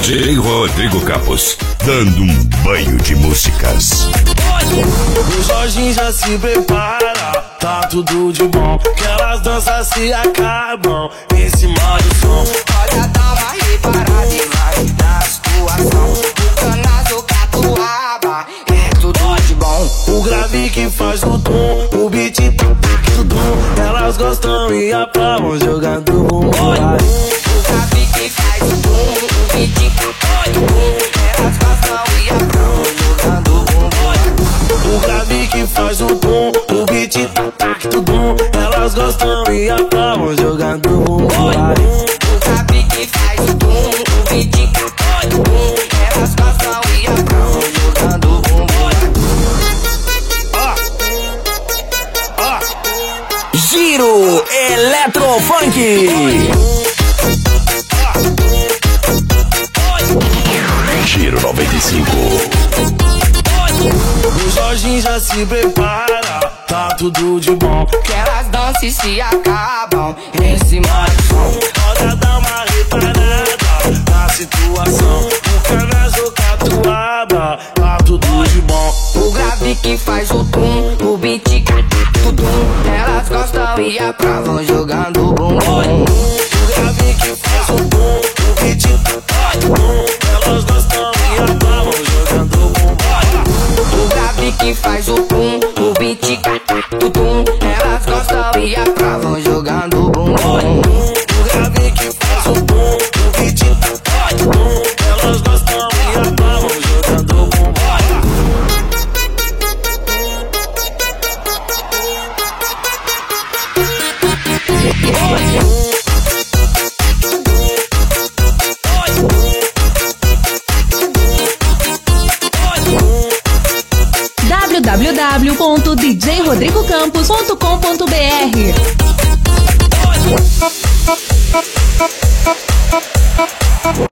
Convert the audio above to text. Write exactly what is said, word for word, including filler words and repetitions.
D J Rodrigo Campos, dando um banho de músicas. O Jorginho já se prepara, tá tudo de bom, que elas danças se acabam em cima do som. Olha, dá uma reparada e vai na situação. O canazo, catuaba, é tudo de bom. O grave que faz o tom, o beat tá tudo. Elas gostam e aplaudem jogando bumbum. O grave que faz o tom, o beat tá tudo. Elas gostam e aplaudem jogando bumbum. O grave que faz o tom, o beat tá tudo. Elas gostam e aplaudem jogando bumbum. O grave que faz o tom, o beat tá tudo. Elas gostam e aplaudem jogando bumbum. Giro Eletrofunk. Giro noventa e cinco. O Jorginho já se prepara, tá tudo de bom, Que elas dançam e se acabam em cima do som. roda dá uma reparada na situação. O canazo, catuaba, tá tudo de bom. O grave que faz o tum, o beat tudo. Elas gostam e aprovam jogando bumbum. O grave que faz o tom, o beat tá tudo. Elas gostam e aplaudem jogando bumbum. O grave que faz o tum, o beat tudo. Elas gostam e aprovam jogando bumbum. O grave que faz o tom, o beat tá tudo. Elas gostam e aplaudem jogando bumbum. w w w ponto d j rodrigo campos ponto com ponto b r